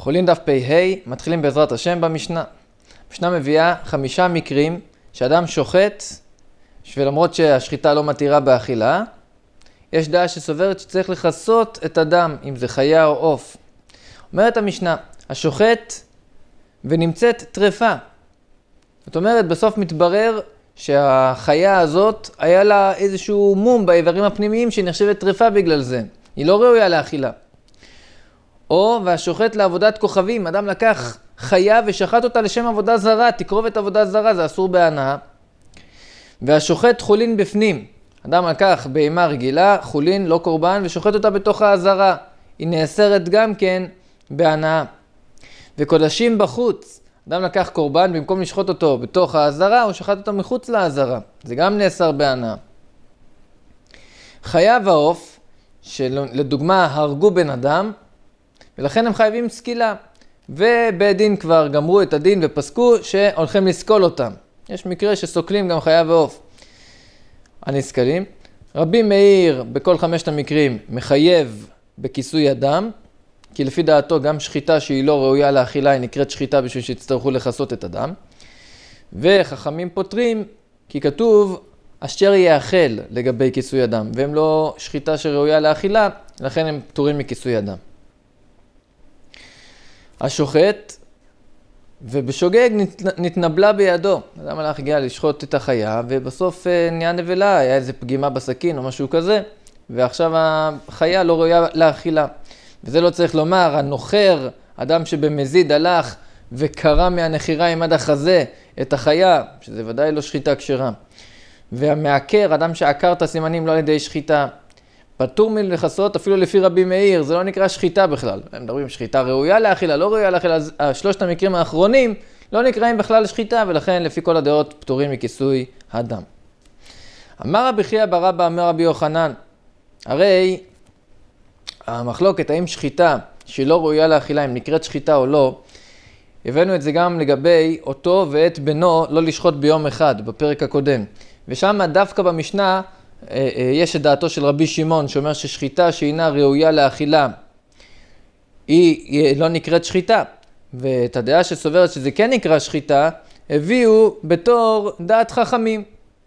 חולין דף פ"ה, מתחילים בעזרת השם במשנה. המשנה מביאה 5 מקרים שאדם שוחט, ולמרות שהשחיטה לא מתירה באכילה, יש דעה שסוברת שצריך לכסות את הדם, אם זה חיה או עוף. אומרת המשנה, השוחט ונמצאת טרפה. זאת אומרת, בסוף מתברר שהחיה הזאת היה לה איזשהו מום באיברים הפנימיים שנחשבת טרפה בגלל זה. היא לא ראויה לאכילה. או והשוחט לעבודת כוכבים, אדם לקח חיה ושחט אותה לשם עבודה זרה, תקרובת עבודה זרה, זה אסור בהנאה. והשוחט חולין בפנים, אדם לקח בהמה רגילה, חולין, לא קורבן, ושוחט אותה בתוך העזרה, היא נאסרת גם כן בהנאה. וקודשים בחוץ, אדם לקח קורבן, במקום לשחוט אותו בתוך העזרה, הוא שחט אותו מחוץ לעזרה, זה גם נאסר בהנאה. חיה ועוף, שלדוגמה הרגו בן אדם, ולכן הם חייבים סקילה, ובית דין כבר גמרו את הדין ופסקו שהולכים לסקול אותם. יש מקרה שסוקלים גם חיה ועוף. הנסקלים, רבי מאיר בכל 5 המקרים מחייב בכיסוי הדם, כי לפי דעתו גם שחיטה שהיא לא ראויה לאכילה היא נקראת שחיטה בשביל שיצטרכו לכסות את הדם. וחכמים פותרים כי כתוב אשר יאכל לגבי כיסוי הדם, והם לא שחיטה שראויה לאכילה, לכן הם פטורים מכיסוי הדם. השוחט ובשוגג נתנבלה בידו. אדם הלך הגיע לשחוט את החיה ובסוף נהיה נבלה, היה איזה פגימה בסכין או משהו כזה, ועכשיו החיה לא ראויה לאכילה. וזה לא צריך לומר, הנוחר, אדם שבמזיד הלך וקרא מהנחיריים עד החזה את החיה, שזה ודאי לא שחיטה כשרה. והמעקר, אדם שעקר את הסימנים לא על ידי שחיטה, פטור מלכסות אפילו לפי רבי מאיר, זה לא נקרא שחיטה בכלל. הם מדברים שחיטה ראויה לאכילה, לא ראויה לאכילה, אז 3 המקרים האחרונים לא נקראים בכלל שחיטה, ולכן לפי כל הדעות פטורים מכיסוי הדם. אמר רבי חייא בר אבא אמר רבי יוחנן, הרי המחלוקת האם שחיטה שהיא לא ראויה לאכילה, אם נקראת שחיטה או לא, הבאנו את זה גם לגבי אותו ואת בנו לא לשחוט ביום אחד, בפרק הקודם. ושם דווקא במשנה, יש את דעתו של רבי שמעון שאומר ששחיטה שאינה ראויה לאכילה היא לא נקראת שחיטה, ואת הדעה שסוברת שזה כן נקרא שחיטה הביאו בתור דעת חכמים,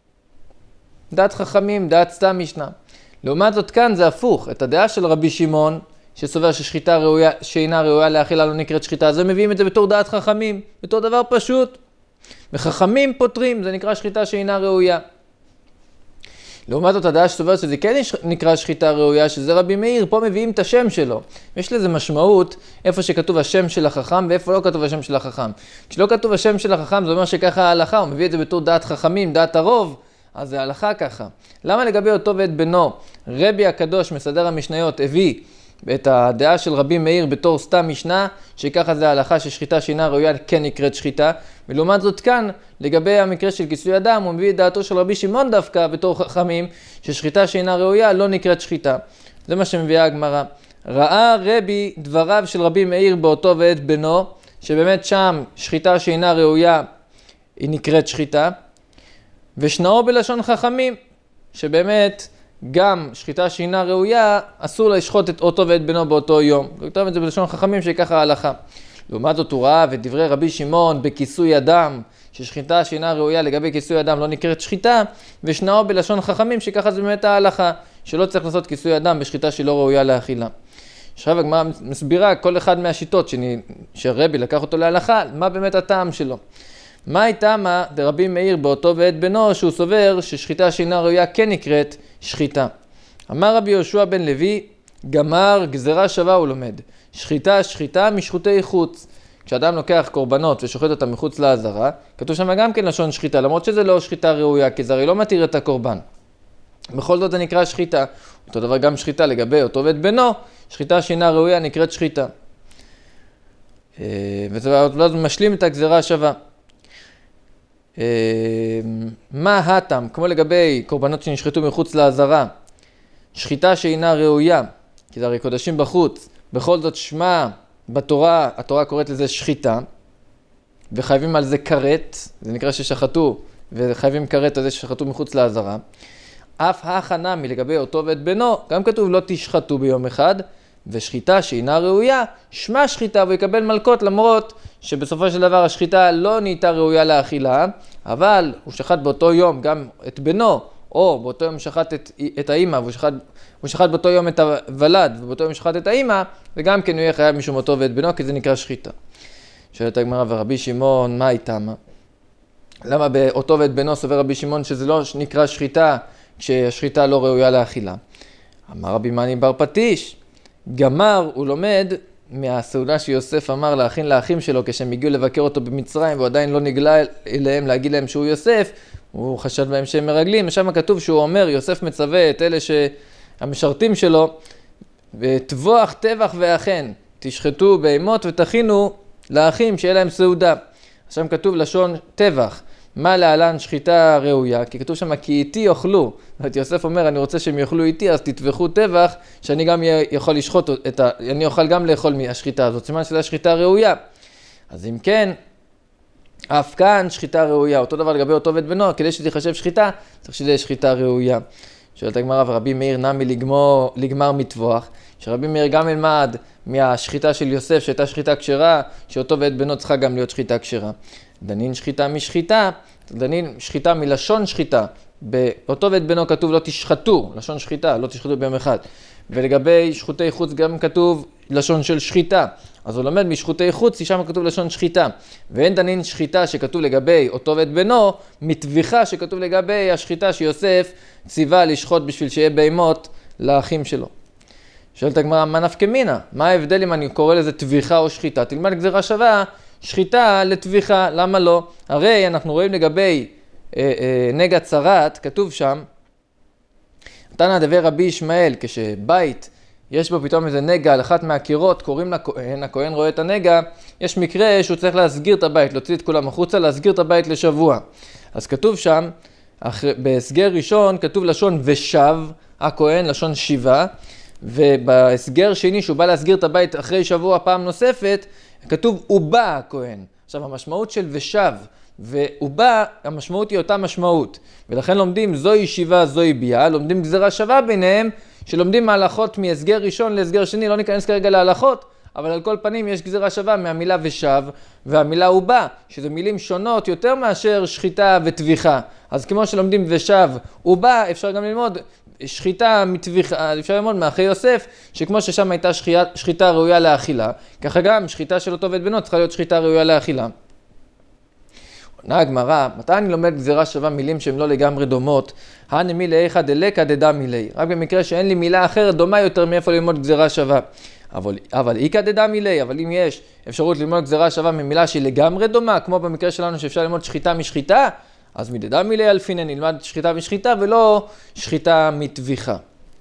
דעת סתם משנה. לעומת זאת כאן זה הפוך, את הדעה של רבי שמעון שסובר ששחיטה שאינה ראויה לאכילה לא נקראת שחיטה, אז הם מביאים את זה בתור דעת חכמים, בתור דבר פשוט, וחכמים פותרים, זה נקרא שחיטה שאינה ראויה. לעומת זאת הדעה שסוברת שזה כן נקרא שחיטה ראויה, שזה רבי מאיר, פה מביאים את השם שלו. יש לזה משמעות איפה שכתוב השם של החכם ואיפה לא כתוב השם של החכם. כשלא כתוב השם של החכם זה אומר שככה ההלכה, הוא מביא את זה בתור דעת חכמים, דעת הרוב, אז זה ההלכה ככה. למה לגבי אותו ואת בנו, רבי הקדוש מסדר המשניות הביא את הדעה של רבי מאיר בתור סתם משנה, שככה זה ההלכה ששחיטה שאינה ראויה כן נקראת שחיטה, ולעומת זאת כאן, לגבי המקרה של כיסוי הדם, הוא מביא את דעתו של רבי שמעון דווקא בתור חכמים, ששחיטה שאינה ראויה לא נקראת שחיטה. זה מה שמביאה הגמרא. ראה רבי דבריו של רבי מאיר באותו ואת בנו, שבאמת שם שחיטה שאינה ראויה היא נקראת שחיטה, ושנאו בלשון חכמים, שבאמת גם שחיטה שאינה ראויה, אסור לשחוט את אותו ואת בנו באותו יום. וכתוב את זה בלשון חכמים שככה ההלכה. לעומת זאת הוא ראה ודברי רבי שמעון בכיסוי הדם, ששחיטה שאינה ראויה לגבי כיסוי הדם לא נקראת שחיטה, ושנאו בלשון חכמים שככה זה באמת ההלכה, שלא צריך לעשות כיסוי הדם בשחיטה שהיא לא ראויה לאכילה. עכשיו הגמרא מסבירה כל אחד מהשיטות שרבי לקח אותו להלכה, מה באמת הטעם שלו. מה הייתה מה דרבי מאיר באותו ואת בנו שהוא סובר ששחיטה שאינה ראויה כן נקראת שחיטה. אמר רבי יהושע בן לוי, גמר גזרה שווה הוא לומד. שחיטה משחוטי חוץ. כשאדם לוקח קורבנות ושוחט אותם מחוץ לעזרה, כתוב שם גם כן לשון שחיטה, למרות שזה לא שחיטה ראויה, כי זה הרי לא מתיר את הקורבן. בכל זאת זה נקרא שחיטה. אותו דבר גם שחיטה לגבי אותו ואת בנו, שחיטה שאינה ראויה נקראת שחיטה. וזה משלים את הגזרה השווה. מה הטעם? כמו לגבי קורבנות שנשחטו מחוץ לעזרה, שחיטה שאינה ראויה, כי זה הרי קודשים בחוץ, בכל זאת שמה בתורה, התורה קוראת לזה שחיטה, וחייבים על זה כרת, זה נקרא ששחטו, וחייבים כרת על זה ששחטו מחוץ לעזרה. אף הכנה מלגבי אותו ואת בנו, גם כתוב לא תשחטו ביום אחד, ושחיטה שאינה ראויה, שמה שחיטה והוא יקבל מלקות, למרות שבסופו של דבר השחיטה לא נהייתה ראויה לאכילה, אבל הוא שחט באותו יום גם את בנו, או באותו יום שחט את האמא, והוא שחט באותו יום את הוולד, ובאותו יום שחט את האמא, וגם כן הוא יהיה חייב משום אותו ואת בנו, כי זה נקרא שחיטה. שואלת הגמרא, ורבי שמעון, מה איתמה? למה באותו ואת בנו סובר רבי שמעון שזה לא נקרא שחיטה, כשהשחיטה לא ראויה לאכילה? אמר רבי מני בר פטיש, גמר הוא לומד מהסעודה שיוסף אמר להכין לאחים שלו כשהם הגיעו לבקר אותו במצרים, והוא עדיין לא נגלה אליהם להגיד להם שהוא יוסף, הוא חשד בהם שהם מרגלים, ושם כתוב שהוא אומר, יוסף מצווה את אלה שהמשרתים שלו, וטבוח טבח ואכן, תשחטו בהמות ותכינו לאחים שיהיה להם סעודה. עכשיו כתוב לשון טבח, מה להלן שחיטה ראויה? כי כתוב שם, כי איתי יאכלו. ואת יוסף אומר, אני רוצה שהם יאכלו איתי, אז תטבחו טבח, שאני גם יכול לשחוט אני אוכל גם לאכול מהשחיטה הזאת. סימן שזה השחיטה ראויה. אז אם כן, אף כאן שחיטה ראויה. אותו דבר לגבי אותו ואת בנו, כדי שתחשב שחיטה, צריך שזה שחיטה ראויה. שואלת הגמרא, ורבי מאיר נמי לגמר מטבוח, שרבי מאיר גם ילמד מהשחיטה של יוסף, שהייתה שחיטה כשרה, שאותו ואת בנו צריכה גם להיות שחיטה כשרה. דנין שחיטה משחיטה, דנין שחיטה מלשון שחיטה. באותו ואת בנו כתוב לא תשחטו, לשון שחיטה, לא תשחטו ביום אחד. ולגבי שחוטי חוץ גם כתוב לשון של שחיטה. אז הוא לומד משחוטי חוץ, שם כתוב לשון שחיטה. ואין דנין שחיטה שכתוב לגבי אותו ואת בנו, מטביחה שכתוב לגבי השחיטה שיוסף ציווה לשחוט בשביל שיהיה בהמות לאחים שלו. שואלת הגמרא, מה נפקא מינה? מה ההבדל אם אני קורא לזה טביחה או שחיטה? תלמד גזירה שווה, שחיטה לטביחה, למה לא? הרי אנחנו רואים לגבי נגע צרת, כתוב שם, תנא דבר רבי ישמעאל, כשבית יש בו פתאום איזה נגע על אחת מהקירות, קוראים לכהן, הכהן רואה את הנגע, יש מקרה שהוא צריך להסגיר את הבית, להוציא את כולם החוצה, להסגיר את הבית לשבוע. אז כתוב שם, בהסגר ראשון כתוב לשון ושב, הכהן, לשון שיבה, ובהסגר שני שהוא בא להסגיר את הבית אחרי שבוע פעם נוספת, כתוב ובא הכהן. עכשיו המשמעות של ושב ובא, המשמעות היא אותה משמעות, ולכן לומדים זוהי שיבה, זוהי ביאה, לומדים גזירה שווה ביניהם, שלומדים מהלכות מהסגר ראשון להסגר שני, לא ניכנס כרגע להלכות, אבל על כל פנים יש גזירה שווה מהמילה ושב והמילה ובא, שזה מילים שונות יותר מאשר שחיטה וטביחה. אז כמו שלומדים ושב ובא, אפשר גם ללמוד שחיטה מטביחה, אפשר ללמוד מאחי יוסף, שכמו ששם הייתה שחיטה ראויה לאכילה, ככה גם שחיטה של אותו ואת בנו צריכה להיות שחיטה ראויה לאכילה. עונה הגמרא, מתי אני לומד גזירה שווה מילים שהן לא לגמרי דומות? הנמי לאיכא דלקא דדע מילי. רק במקרה שאין לי מילה אחרת דומה יותר מאיפה ללמוד גזירה שווה. אבל איכא דדע מילי, אבל אם יש אפשרות ללמוד גזירה שווה ממילה שהיא לגמרי דומה, כמו במקרה שלנו שאפשר ללמוד שחיטה משחיטה, אז מדדע מילי אלפינן נלמד שחיטה משחיטה ולא שחיטה מטביחה.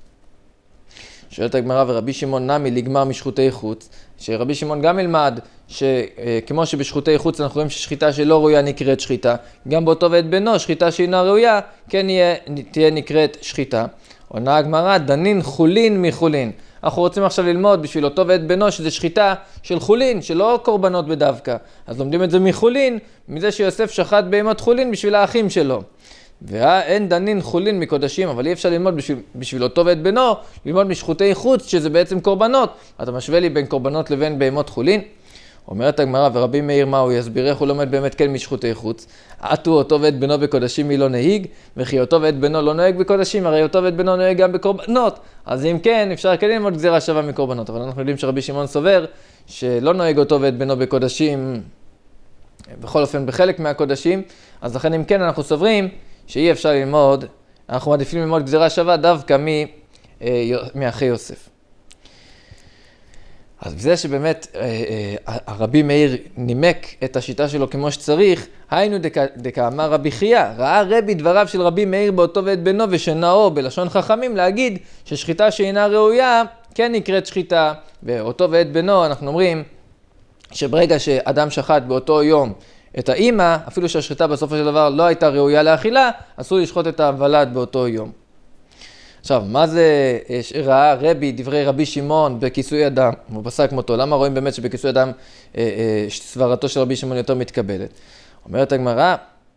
שואלת הגמרא, ורבי שמעון נמי לגמר משחוטי חוץ, שרבי שמעון גם ילמד שכמו שבשחוטי חוץ אנחנו רואים ששחיטה שלא ראויה נקראת שחיטה, גם באותו ואת בנו שחיטה שאינה ראויה כן תהיה נקראת שחיטה. עונה הגמרא, דנין חולין מחולין. אנחנו רוצים עכשיו ללמוד בשביל אותו ואת בנו שזה שחיטה של חולין, שלא קורבנות בדווקא. אז לומדים את זה מחולין, מזה שיוסף שחט בהמות חולין בשביל האחים שלו. ואין דנין חולין מקודשים, אבל אי אפשר ללמוד בשביל אותו ואת בנו, ללמוד משחוטי חוץ שזה בעצם קורבנות. אתה משווה לי בין קורבנות לבין בהמות חולין? אומרת הגמרא, ורבי מאיר מה הוא יסביר איך הוא לומד באמת כן משחוטי חוץ. עטו אותו ואת בנו בקודשים מי לא נהיג, וכי אותו ואת בנו לא נוהג בקודשים, הרי אותו ואת בנו נוהג גם בקורבנות. אז אם כן, אפשר כן ללמוד גזירה שווה מקורבנות, אבל אנחנו יודעים שרבי שמעון סובר שלא נוהג אותו ואת בנו בקודשים, בכל אופן בחלק מהקודשים, אז לכן אם כן אנחנו סוברים שאי אפשר ללמוד, אנחנו מעדיפים ללמוד גזירה שווה דווקא מאחי יוסף. אז בזה שבאמת הרבי מאיר נימק את השיטה שלו כמו שצריך, היינו דקאמר רבי חייא, ראה רבי דבריו של רבי מאיר באותו ואת בנו ושנאו בלשון חכמים להגיד ששחיטה שאינה ראויה כן נקראת שחיטה, ואותו ואת בנו אנחנו אומרים שברגע שאדם שחט באותו יום את האמא, אפילו שהשחיטה בסופו של דבר לא הייתה ראויה לאכילה, אסור לשחוט את הוולד באותו יום. עכשיו, מה זה ראה רבי, דברי רבי שמעון בכיסוי אדם, הוא פסק כמותו, למה רואים באמת שבכיסוי אדם סברתו של רבי שמעון יותר מתקבלת? אומרת הגמרא,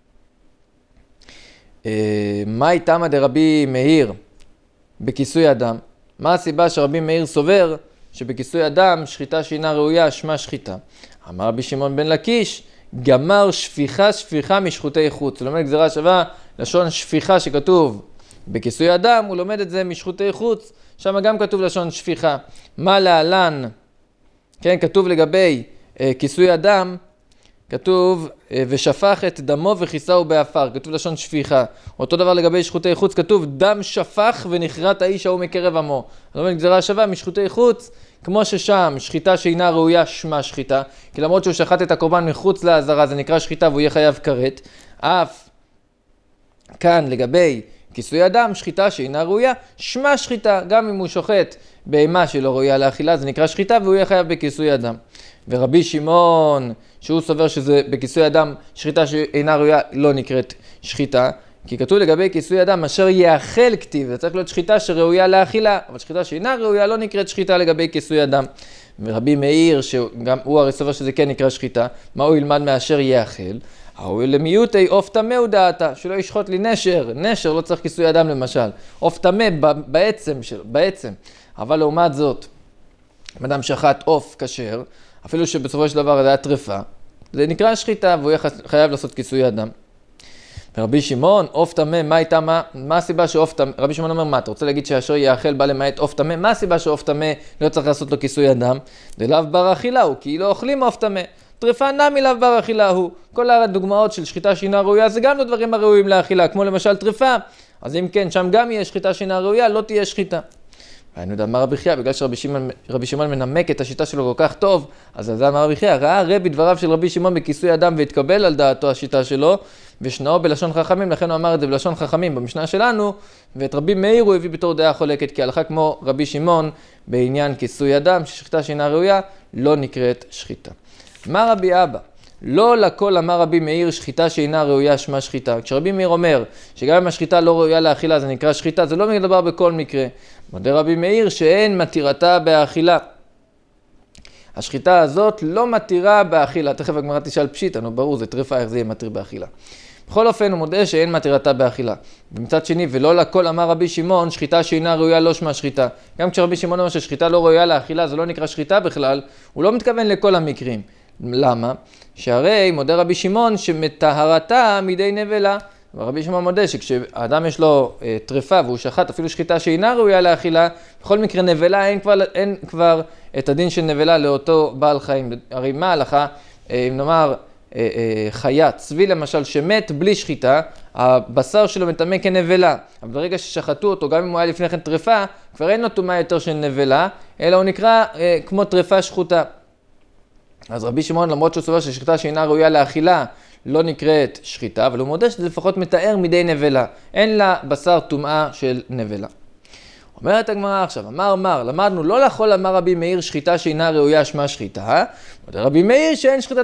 מה איתמא דרבי מאיר בכיסוי אדם? מה הסיבה שרבי מאיר סובר שבכיסוי אדם שחיטה שאינה ראויה שמה שחיטה. אמר רבי שמעון בן לקיש, גמר שפיכה משחוטי חוץ. הוא לומד גזירה שווה, לשון שפיכה שכתוב בכיסוי אדם, הוא לומד את זה משחוטי חוץ, שם גם כתוב לשון שפיכה. מה להלן, כן, כתוב לגבי כיסוי אדם, כתוב ושפך את דמו וכיסהו באפר, כתוב לשון שפיכה. אותו דבר לגבי שחוטי חוץ, כתוב דם שפך ונחרט האיש ההוא מקרב עמו. זאת אומרת גזירה שווה משחוטי חוץ, כמו ששם שחיטה שאינה ראויה שמה שחיטה, כי למרות שהוא שחט את הקורבן מחוץ לעזרה זה נקרא שחיטה והוא יהיה חייב כרת. אף כאן לגבי כיסוי אדם שחיטה שאינה ראויה שמה שחיטה, גם אם הוא שוחט בהמה שלא ראויה לאכילה זה נקרא שחיטה והוא יהיה חייב בכיסוי אדם. ורבי שמעון שהוא סובר שזה בכיסוי אדם שחיטה שאינה ראויה לא נקראת שחיטה, כי כתוב לגבי כיסוי אדם אשר יאכל כתיב, זה צריך להיות שחיטה שראויה לאכילה, אבל שחיטה שאינה ראויה לא נקראת שחיטה לגבי כיסוי אדם. ורבי מאיר שגם הוא הרי סובר שזה כן נקרא שחיטה, מה הוא ילמד מאשר יאכל? הוא למיעוטי עוף טמא הוא דעתה, שלא ישחוט לי נשר לא צריך כיסוי אדם למשל, עוף טמא בעצם, אבל לעומת זאת, אם אדם שחט עוף כשר, אפילו שבסופו של דבר זה היה טרפה, זה נקרא שחיטה והוא חייב לעשות כיסוי אדם. ורבי שמעון, עוף טמא, מה הסיבה שעוף טמא? רבי שמעון אומר, מה, אתה רוצה להגיד שאשר יאכל בא למעט עוף טמא? מה הסיבה שעוף טמא לא צריך לעשות לו כיסוי אדם? דלאו בר אכילה הוא, כי לא אוכלים עוף טמא. טרפה נמי לאו בר אכילה הוא. כל הדוגמאות של שחיטה שאינה ראויה זה גם לא דברים הראויים לאכילה, כמו למשל טרפה. אז אם כן, שם גם יהיה שחיטה שאינה ראויה, לא תהיה שחיטה. והיינו יודע, אמר רבי חייא, בגלל שרבי שמעון מנמק את השיטה שלו כל כך טוב, אז זה אמר רבי חייא, ראה רבי דבריו של רבי שמעון בכיסוי אדם והתקבל על דעתו השיטה שלו, ושנאו בלשון חכמים, לכן הוא אמר את זה בלשון חכמים במשנה שלנו, ואת רבי מאיר הוא הביא בתור דעה חולקת, כי הלכה כמו רבי שמעון בעניין כיסוי אדם, ששחיטה שאינה ראויה, לא נקראת שחיטה. אמר רבי אבא, לא לכל אמר רבי מאיר שחיטה שאינה ראויה שמה שחיטה. כשרבי מאיר אומר שגם אם השחיטה לא ראויה לאכילה זה נקרא שחיטה, זה לא מדבר בכל מקרה. מודה רבי מאיר שאין מתירתה באכילה. השחיטה הזאת לא מתירה באכילה. תכף הגמרא תשאל פשיטא, נו ברור, זה טרפה, איך זה יהיה מתיר באכילה. בכל אופן הוא מודה שאין מתירתה באכילה. ומצד שני, ולא לכל אמר רבי שמעון שחיטה שאינה ראויה לא שמה שחיטה. גם כשרבי שמעון אומר ששחיטה לא ראויה לאכילה זה לא נקרא שחיטה בכלל, הוא לא מתכוון לכל המקרים. למה? שהרי מודה רבי שמעון שמטהרתה מידי נבלה. ורבי שמעון מודה שכשאדם יש לו טרפה והוא שחט אפילו שחיטה שאינה ראויה לאכילה, בכל מקרה נבלה אין כבר את הדין של נבלה לאותו בעל חיים. הרי מה ההלכה? אם נאמר חיה, צבי למשל שמת בלי שחיטה, הבשר שלו מטמא כנבלה. אבל ברגע ששחטו אותו, גם אם הוא היה לפני כן טרפה, כבר אין לו טומאה יותר של נבלה, אלא הוא נקרא כמו טרפה שחוטה. אז רבי שמעון למרות שהוא סובר ששחיטה שאינה ראויה לאכילה לא נקראת שחיטה, אבל הוא מודה שזה לפחות מתאר מידי נבלה. אין לה בשר טומאה של נבלה. אומרת הגמרא עכשיו, למדנו לא לכל אמר רבי מאיר שחיטה שאינה ראויה שמה שחיטה, מודה רבי מאיר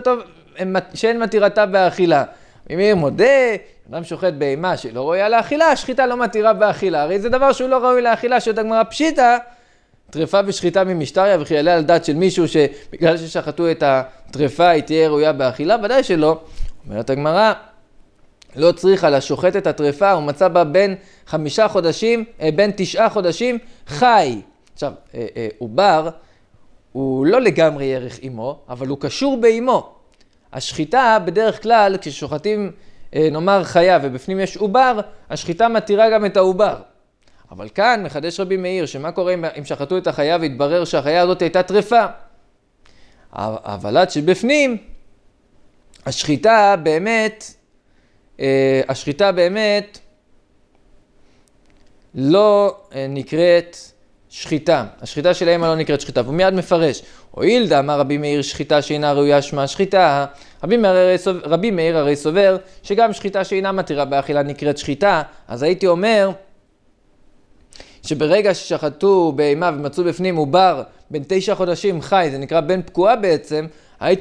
שאין מתירתה באכילה. רבי מאיר מודה, אדם שוחט בהמה שלא ראויה לאכילה, השחיטה לא מתירה באכילה. הרי זה דבר שהוא לא ראוי לאכילה, שאתה הגמרא פשיטא, טרפה ושחיטה ממשטריה וכי יעלה על דעת של מישהו שבגלל ששחטו את הטרפה היא תהיה ראויה באכילה, ודאי שלא. אומרת הגמרא, לא צריכה לשוחט את הטרפה, הוא מצא בה בין 9 חודשים חי. עכשיו, עובר הוא לא לגמרי ירך אימו, אבל הוא קשור באימו. השחיטה בדרך כלל כששוחטים נאמר חיה ובפנים יש עובר, השחיטה מתירה גם את העובר. אבל כאן מחדש רבי מאיר, שמה קורה אם שחטו את החיה והתברר שהחיה הזאת הייתה טרפה. אבל עד שבפנים, השחיטה באמת לא נקראת שחיטה. השחיטה של האמא לא נקראת שחיטה. והוא מיד מפרש. הואיל דאמר רבי מאיר שחיטה שאינה ראויה שמה שחיטה, רבי מאיר הרי סובר שגם שחיטה שאינה מתירה באכילה נקראת שחיטה, אז הייתי אומר שברגע ששחטו בהמה ומצאו בפנים עובר בין 9 חודשים חי, זה נקרא בן פקועה בעצם, הייתי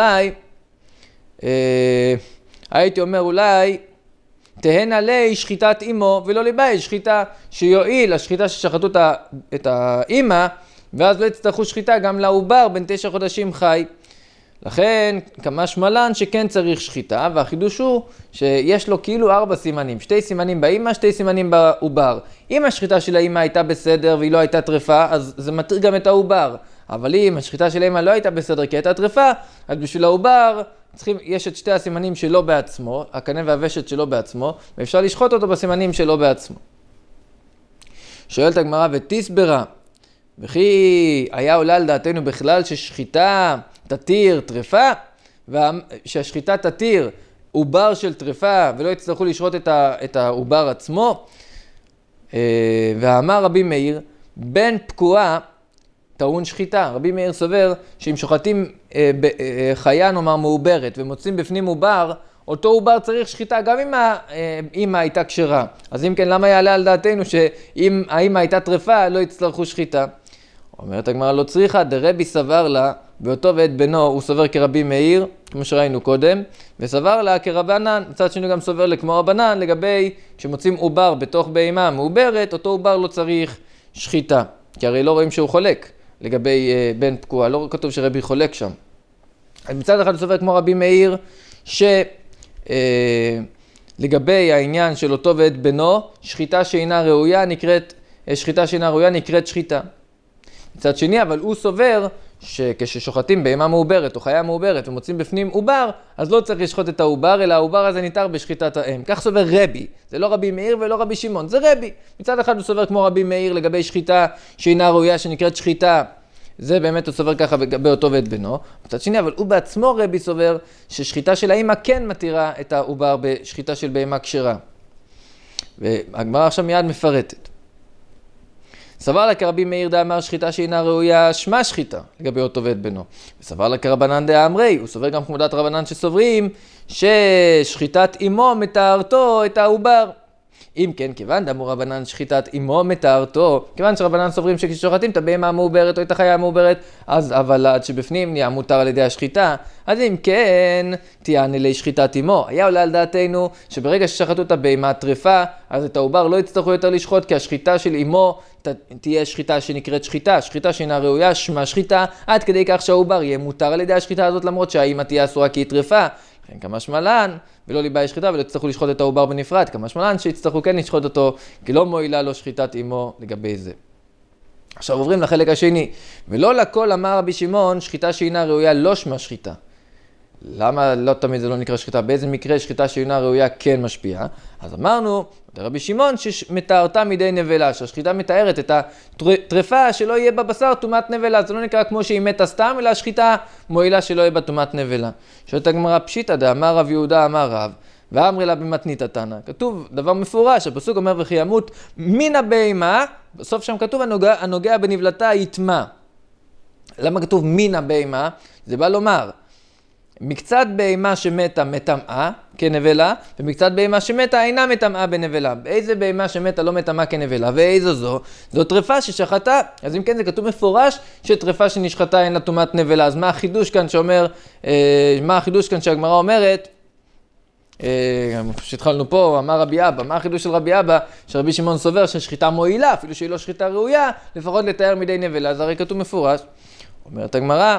אומר אולי תהן עלי שחיטת אימו ולא לבית, שחיטה שיועיל, השחיטה ששחטו את האימא, ואז לא יצטרכו שחיטה גם לעובר בין 9 חודשים חי. לכן כמה שמלן שכן צריך שחיטה, והחידוש הוא שיש לו כאילו 4 סימנים, 2 סימנים באמא, 2 סימנים בעובר. אם השחיטה של האמא הייתה בסדר והיא לא הייתה טרפה, אז זה מתיר גם את העובר. אבל אם השחיטה של האמא לא הייתה בסדר כי הייתה טרפה, אז בשביל העובר יש את שתי הסימנים שלו בעצמו, הקנה והוושת שלו בעצמו, ואפשר לשחוט אותו בסימנים שלו בעצמו. שואלת הגמרא, ותסברה, וכי היה עולה על דעתנו בכלל ששחיטה תתיר טרפה, שהשחיטה תתיר עובר של טרפה ולא יצטרכו לשחוט את העובר עצמו? ואמר רבי מאיר, בן פקועה טעון שחיטה. רבי מאיר סובר שאם שוחטים חיה נאמר מעוברת ומוצאים בפנים עובר, אותו עובר צריך שחיטה גם אם האמא הייתה כשרה. אז אם כן, למה יעלה על דעתנו שאם האמא הייתה טרפה לא יצטרכו שחיטה? אומרת הגמרא, לא צריכה, דרבי סבר לה באותו ואת בנו, הוא סובר כרבי מאיר, כמו שראינו קודם, וסבר לה כרבנן. מצד שני גם סובר לכמו רבנן, לגבי כשמוצאים עובר בתוך בהמה מעוברת, אותו עובר לא צריך שחיטה, כי הרי לא רואים שהוא חולק לגבי בן פקועה, לא כתוב שרבי חולק שם. אז מצד אחד הוא סובר כמו רבי מאיר, לגבי העניין של אותו ואת בנו, שחיטה שאינה ראויה נקראת שחיטה. מצד שני, אבל הוא סובר שכששוחטים בהמה מעוברת או חיה מעוברת ומוצאים בפנים עובר, אז לא צריך לשחוט את העובר, אלא העובר הזה ניתר בשחיטת האם. כך סובר רבי. זה לא רבי מאיר ולא רבי שמעון, זה רבי. מצד אחד הוא סובר כמו רבי מאיר לגבי שחיטה שאינה ראויה שנקראת שחיטה. זה באמת הוא סובר ככה באותו ואת בנו. מצד שני, אבל הוא בעצמו רבי סובר ששחיטה של האמא כן מתירה את העובר בשחיטה של בהמה כשרה. והגמרא עכשיו מיד מפרטת. סבר לה כרבי מאיר דאמר שחיטה שאינה ראויה שמה שחיטה לגבי אותו ואת בנו. וסבר לה כרבנן דאמרי, הוא סובר גם כמו דעת רבנן שסוברים ששחיטת אמו מתארתו את העובר. אם כן, כיוון דאמרו רבנן שחיטת אמו מתארתו, כיוון שרבנן סוברים שכששוחטים את הבהמה המעוברת או את החיה המעוברת, אז הוולד שבפנים נהיה מותר על ידי השחיטה. אז אם כן, תיענה לי שחיטת אמו. היה עולה על דעתנו שברגע ששחטו את הבהמה הטרפה, אז את העובר לא יצטרכו יותר לשחוט, כי השחיטה של אמו תהיה שחיטה שנקראת שחיטה שאינה ראויה, שמה שחיטה, עד כדי כך שהעובר יהיה מותר על ידי השחיטה הזאת, למרות שהאמא תהיה אסורה כי היא טרפה. לכן כמה שמלן, ולא ליבה שחיטה, ולא יצטרכו לשחוט את העובר בנפרד. כמה שמלן שיצטרכו כן לשחוט אותו, כי לא מועילה לו שחיטת אמו לגבי זה. עכשיו עוברים לחלק השני. ולא לכל אמר רבי שמעון, שחיטה שאינה ראויה לא שמה שחיטה. למה לא תמיד זה לא נקרא שחיטה? באיזה מקרה שחיטה שאינה ראויה כן משפיעה? אז אמרנו, רבי שמעון שמתארתה מידי נבלה, שהשחיטה מתארת את הטרפה שלא יהיה בבשר טומאת נבלה. זה לא נקרא כמו שהיא מתה סתם, אלא השחיטה מועילה שלא יהיה בה טומאת נבלה. שואלת הגמרא פשיטא דאמר רב יהודה אמר רב, ואמרי לה במתנית תנא. כתוב דבר מפורש, הפסוק אומר וכי ימות מן הבהמה, בסוף שם כתוב הנוגע בנבלתה יטמא. למה כתוב מן הבהמה? זה בא לומר, מקצת בהמה שמתה מטמאה כנבלה, ומקצת בהמה שמתה אינה מטמאה בנבלה. באיזה בהמה שמתה לא מטמאה כנבלה, ואיזו זו? זו טרפה ששחטה. אז אם כן זה כתוב מפורש שטרפה שנשחטה אין לה טומאת נבלה. אז מה החידוש כאן שהגמרא אומרת? שהתחלנו פה, אמר רבי אבא, מה החידוש של רבי אבא? שרבי שמעון סובר ששחיטה מועילה, אפילו שהיא לא שחיטה ראויה, לפחות לתאר מידי נבלה. אז הרי כתוב מפורש. אומרת הגמרא,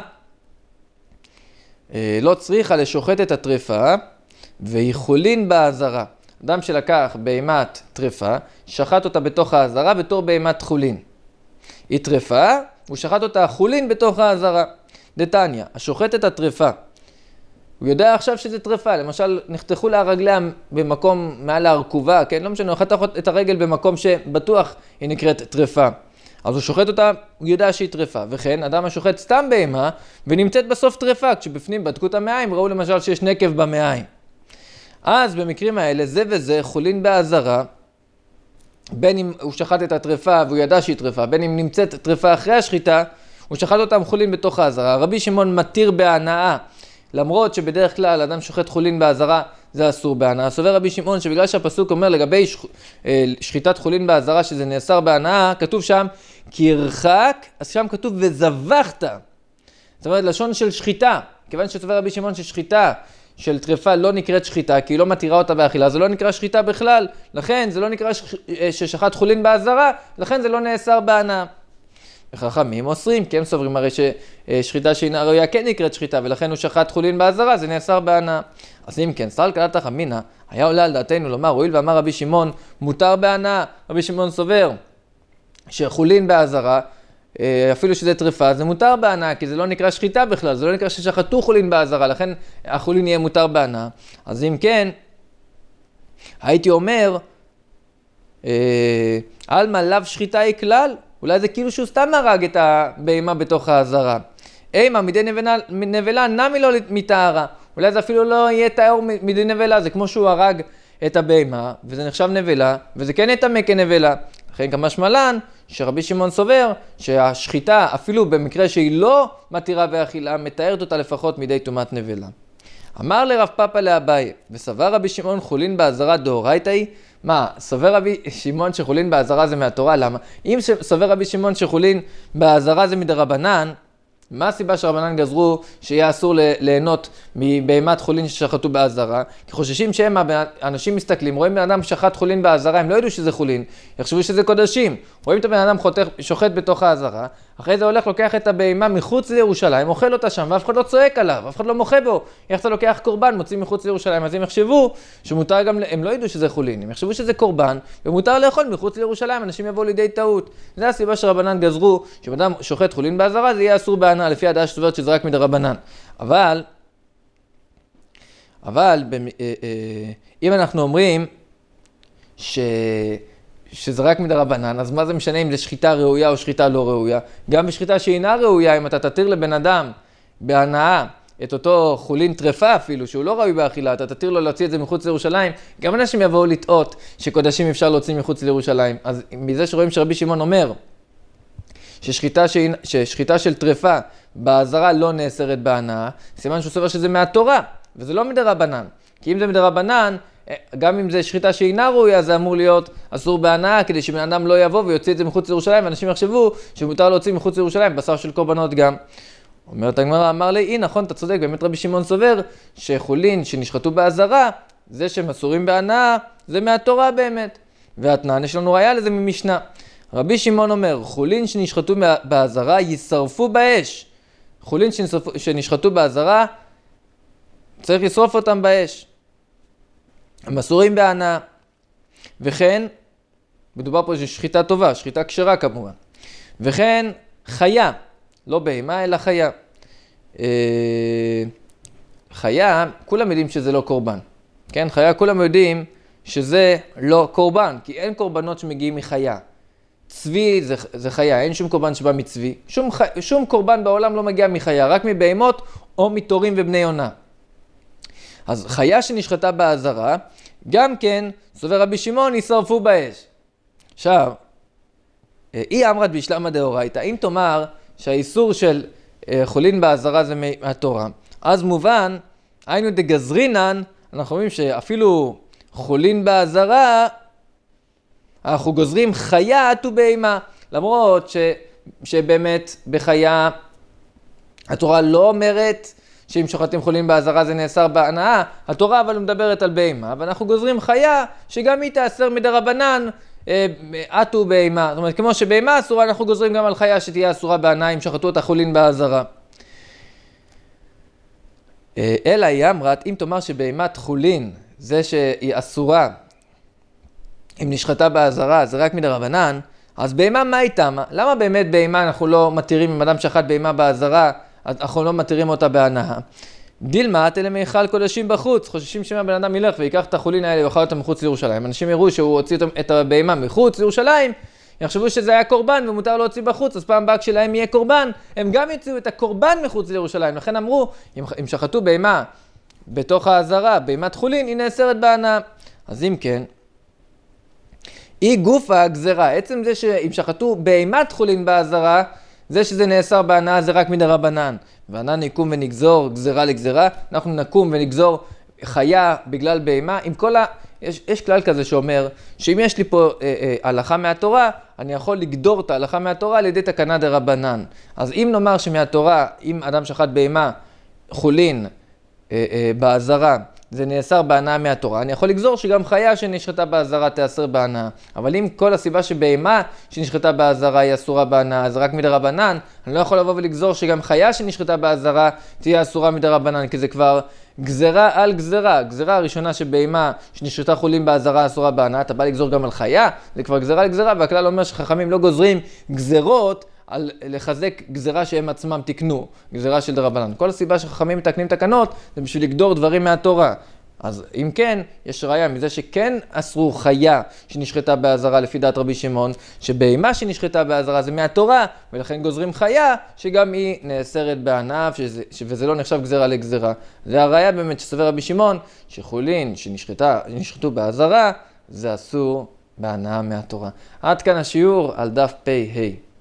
לא צריכה לשוחט את הטרפה ויחולין בעזרה. אדם שלקח בהמת טרפה, שחט אותה בתוך העזרה בתור בהמת חולין. היא טרפה, הוא שחט אותה חולין בתוך העזרה. דתניא, השוחט את הטרפה, הוא יודע עכשיו שזה טרפה, למשל נחתכו לה רגליה במקום מעל ההרכובה, כן? לא משנה, הוא חתך את הרגל במקום שבטוח היא נקראת טרפה. אז הוא שוחט אותה, הוא יודע שהיא טרפה. וכן, אדם השוחט סתם בהמה ונמצאת בסוף טרפה, כשבפנים בדקו את המעיים, ראו למשל שיש נקב במעיים. אז במקרים האלה, זה וזה חולין בעזרה, בין אם הוא שחט את הטרפה והוא ידע שהיא טרפה, בין אם נמצאת טרפה אחרי השחיטה, הוא שחט אותם חולין בתוך העזרה. רבי שמעון מתיר בהנאה, למרות שבדרך כלל אדם שוחט חולין בעזרה, זה אסור בהנאה. סובר רבי שמעון שבגלל שהפסוק אומר לגבי שחיטת חולין בעזרה שזה נאסר בהנאה, כתוב שם כי ירחק, אז שם כתוב וזבחת. זאת אומרת לשון של שחיטה, כיוון שסובר רבי שמעון ששחיטה של טרפה לא נקראת שחיטה, כי היא לא מתירה אותה באכילה, זה לא נקרא שחיטה בכלל, לכן זה לא נקרא ששחט חולין בעזרה, לכן זה לא נאסר בהנאה. וחכמים אוסרים, כי הם סוברים הרי ששחיטה שאינה ראויה כן נקראת שחיטה, ולכן הוא שחט חולין בעזרה, זה נאסר בהנאה. אז אם כן, סל קלת חמינא, היה עולה על דעתנו לומר, הואיל ואמר רבי שמעון, מותר בהנאה. רבי שמעון סובר שחולין בעזרה, אפילו שזה טרפה, זה מותר בהנאה, כי זה לא נקרא שחיטה בכלל, זה לא נקרא ששחטו חולין באזהרה, לכן החולין יהיה מותר בהנאה. אז אם כן, הייתי אומר, אלמה לאו שחיטה היא כלל, אולי זה כאילו שהוא סתם הרג את הבהמה בתוך האזהרה. אימה מדי נבלה נמי לא מתארה, אולי זה אפילו לא יהיה טהור מדי נבלה, זה כמו שהוא הרג את הבהמה, וזה נחשב נבלה, וזה כן יטמא כנבלה. לכן גם משמעלן, שרבי שמעון סובר, שהשחיטה, אפילו במקרה שהיא לא מתירה באכילה, מתארת אותה לפחות מדי טומאת נבלה. אמר לרב פאפא לאביי, וסבר רבי שמעון חולין באזהרה דאורייתא היא? מה, סובר רבי שמעון שחולין באזהרה זה מהתורה? למה? אם סובר רבי שמעון שחולין באזהרה זה מדרבנן, מה הסיבה שרבנן גזרו שיהיה אסור ליהנות מבהמת חולין ששחטו באזהרה? כי חוששים שהם, אנשים מסתכלים, רואים בן אדם שחט חולין באזהרה, הם לא ידעו שזה חולין, יחשבו שזה קודשים. רואים את הבן אדם שוחט בתוך האזהרה, אחרי זה הולך, לוקח את הבהמה מחוץ לירושלים, אוכל אותה שם, ואף אחד לא צועק עליו, אף אחד לא מוחה בו. איך אתה לוקח קורבן, מוציא מחוץ לירושלים, אז הם יחשבו שמותר גם, הם לא ידעו שזה חולין, הם יחשבו שזה קורבן, ומותר לאכול מחוץ לירושלים, אנשים יבואו לידי טעות. זה הסיבה שרבנן גזרו, שבן אדם שוחט חולין באזהרה, זה יהיה אסור בהנאה, לפי הדעה שסוברת שזה רק מדרבנן. אבל אם אנחנו אומרים שזה רק מדרבנן, אז מה זה משנה אם זה שחיטה ראויה או שחיטה לא ראויה? גם בשחיטה שאינה ראויה, אם אתה תתיר לבן אדם בהנאה את אותו חולין טרפה אפילו, שהוא לא ראוי באכילה, אתה תתיר לו להוציא את זה מחוץ לירושלים, גם אנשים יבואו לטעות שקודשים אפשר להוציא מחוץ לירושלים. אז מזה שרואים שרבי שמעון אומר ששחיטה של טרפה באזהרה לא נאסרת בהנאה, סימן שהוא סובר שזה מהתורה, וזה לא מדרבנן. כי אם זה מדרבנן, גם אם זה שחיטה שאינה ראויה, זה אמור להיות אסור בהנאה, כדי שבן אדם לא יבוא ויוציא את זה מחוץ לירושלים, ואנשים יחשבו שמותר להוציא מחוץ לירושלים בשר של קורבנות גם. אומרת הגמרא, אמר לי, נכון, אתה צודק, באמת רבי שמעון סובר שחולין שנשחטו באזהרה, זה שהם אסורים בהנאה, זה מהתורה באמת. והתנן, יש לנו ראיה לזה ממשנה. רבי שמעון אומר, חולין שנשחטו באזהרה יישרפו באש. חולין שנשחטו באזהרה, צריך לשרוף אותם באש. הם אסורים בהנאה. וכן, מדובר פה ששחיטה טובה, שחיטה כשרה כמובן. וכן, חיה, לא בהמה אלא חיה. חיה, כולם יודעים שזה לא קורבן. כן, חיה, כולם יודעים שזה לא קורבן, כי אין קורבנות שמגיעים מחיה. צבי זה חיה, אין שום קורבן שבא מצבי. שום קורבן בעולם לא מגיע מחיה, רק מבהמות או מתורים ובני יונה. אז חיה שנשחטה באזהרה, גם כן, סובר רבי שמעון, יישרפו באש. עכשיו, אי אמרת בישלמה דאורייתא, אם תאמר שהאיסור של חולין באזהרה זה מהתורה, אז מובן, היינו דגזרינן, אנחנו אומרים שאפילו חולין באזהרה, אנחנו גוזרים חיה ובהמה, למרות שבאמת בחיה התורה לא אומרת שאם שוחטים חולין באזהרה זה נאסר בהנאה, התורה אבל מדברת על בהמה, ואנחנו גוזרים חיה שגם היא תאסר מדרבנן עטו בהמה. זאת אומרת, כמו שבהמה אסורה, אנחנו גוזרים גם על חיה שתהיה אסורה בהנאה אם שחטו את החולין באזהרה. אלא היא אמרת, אם תאמר שבהמת חולין, זה שהיא אסורה, אם נשחטה באזהרה, זה רק מדרבנן, אז בהמה מה היא תמה? למה באמת בהמה אנחנו לא מתירים, אם אדם שחט בהמה באזהרה, אנחנו לא מתירים אותה בהנאה? דילמה, אלה מיכל קודשים בחוץ, חוששים שהבן אדם ילך ויקח את החולין האלה ויאכל אותם מחוץ לירושלים. אנשים יראו שהוא הוציא את הבהמה מחוץ לירושלים, יחשבו שזה היה קורבן ומותר להוציא בחוץ, אז פעם הבאה כשלהם יהיה קורבן, הם גם יוציאו את הקורבן מחוץ לירושלים. לכן אמרו, אם שחטו בהמה בתוך האזהרה, בהמת חולין, היא נאסרת בהנאה. אז אם כן, היא גופה הגזרה. עצם זה שאם שחטו בהמת חולין באזהרה, זה שזה נאסר בהנאה זה רק מדרבנן. וענן נקום ונגזור גזרה לגזרה, אנחנו נקום ונגזור חיה בגלל בהמה. עם כל יש כלל כזה שאומר שאם יש לי פה הלכה מהתורה, אני יכול לגדור את ההלכה מהתורה על ידי תקנה דרבנן. אז אם נאמר שמהתורה, אם אדם שחט בהמה חולין באזהרה, זה נאסר בהנאה מהתורה, אני יכול לגזור שגם חיה שנשחטה באזהרה תאסר בהנאה. אבל אם כל הסיבה שבהמה שנשחטה באזהרה היא אסורה בהנאה, זה רק מדרבנן, אני לא יכול לבוא ולגזור שגם חיה שנשחטה באזהרה תהיה אסורה מדרבנן, כי זה כבר גזרה על גזרה. גזרה הראשונה שבהמה שנשחטה חולין באזהרה אסורה בהנאה, אתה בא לגזור גם על חיה, זה כבר גזרה על גזרה, והכלל אומר שחכמים לא גוזרים גזרות על לחזק גזרה שהם עצמם תקנו, גזרה של דרבנן. כל הסיבה שחכמים מתקנים תקנות זה בשביל לגדור דברים מהתורה. אז אם כן, יש ראיה מזה שכן אסרו חיה שנשחטה בעזרה לפי דעת רבי שמעון, שבהמה שנשחטה בעזרה זה מהתורה, ולכן גוזרים חיה שגם היא נאסרת בענף, וזה לא נחשב גזרה לגזרה. זה הראיה באמת שסובר רבי שמעון, שחולין שנשחטו בעזרה, זה אסור בהנאה מהתורה. עד כאן השיעור על דף פ"ה.